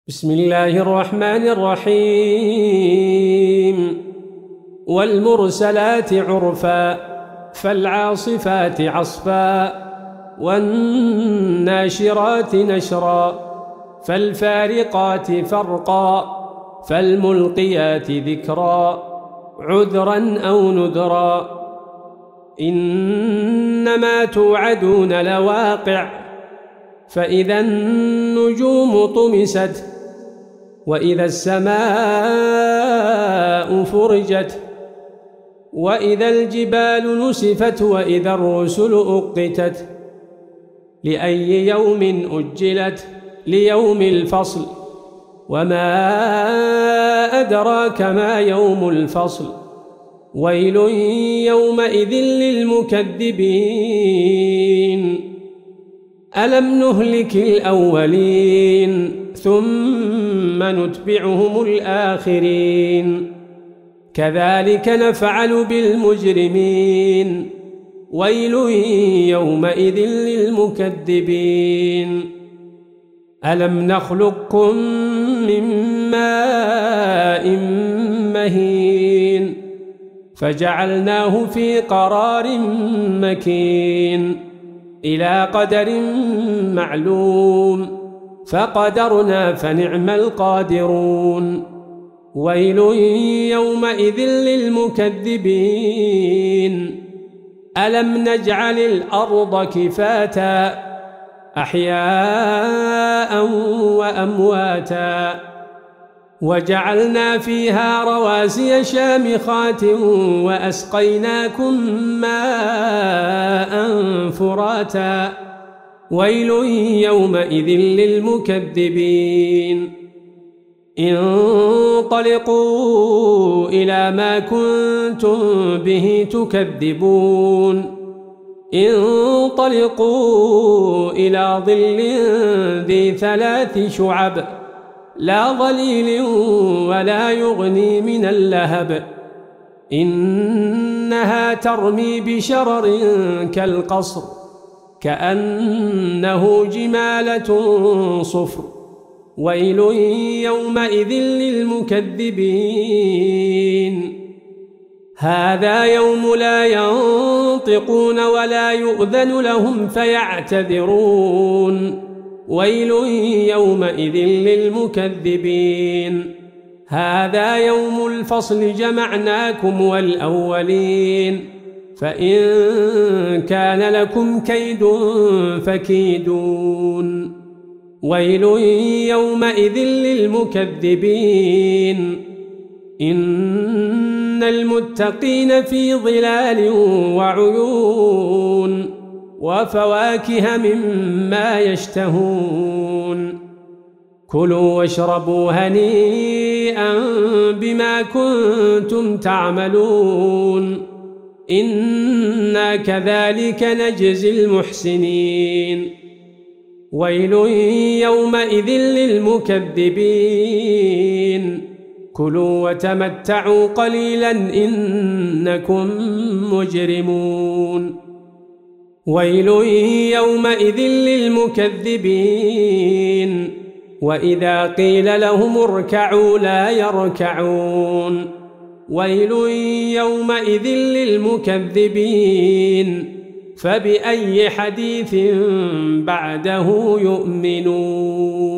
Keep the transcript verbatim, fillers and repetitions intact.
بسم الله الرحمن الرحيم والمرسلات عرفا فالعاصفات عصفا والناشرات نشرا فالفارقات فرقا فالملقيات ذكرا عذرا أو نذرا إنما توعدون لواقع فإذا النجوم طمست وإذا السماء فرجت وإذا الجبال نسفت وإذا الرسل أقتت لأي يوم أجلت ليوم الفصل وما أدراك ما يوم الفصل ويل يومئذ للمكذبين ألم نهلك الأولين ثم نتبعهم الآخرين كذلك نفعل بالمجرمين ويل يومئذ للمكذبين ألم نخلقكم من ماء مهين فجعلناه في قرار مكين إلى قدر معلوم فقدرنا فنعم القادرون ويل يومئذ للمكذبين ألم نجعل الأرض كفاتا أحياء وأمواتا وجعلنا فيها رواسي شامخات وأسقيناكم ماء فراتا ويل يومئذ للمكذبين انطلقوا إلى ما كنتم به تكذبون انطلقوا إلى ظل ذي ثلاث شعب لا ظليل ولا يغني من اللهب إنها ترمي بشرر كالقصر كأنه جمالة صفر ويل يومئذ للمكذبين هذا يوم لا ينطقون ولا يؤذن لهم فيعتذرون ويل يومئذ للمكذبين هذا يوم الفصل جمعناكم والأولين فإن كان لكم كيد فكيدون ويل يومئذ للمكذبين إن المتقين في ظلال وعيون وفواكه مما يشتهون كلوا واشربوا هنيئا بما كنتم تعملون إنا كذلك نجزي المحسنين ويل يومئذ للمكذبين كلوا وتمتعوا قليلا إنكم مجرمون ويل يومئذ للمكذبين وإذا قيل لهم اركعوا لا يركعون ويل يومئذ للمكذبين فبأي حديث بعده يؤمنون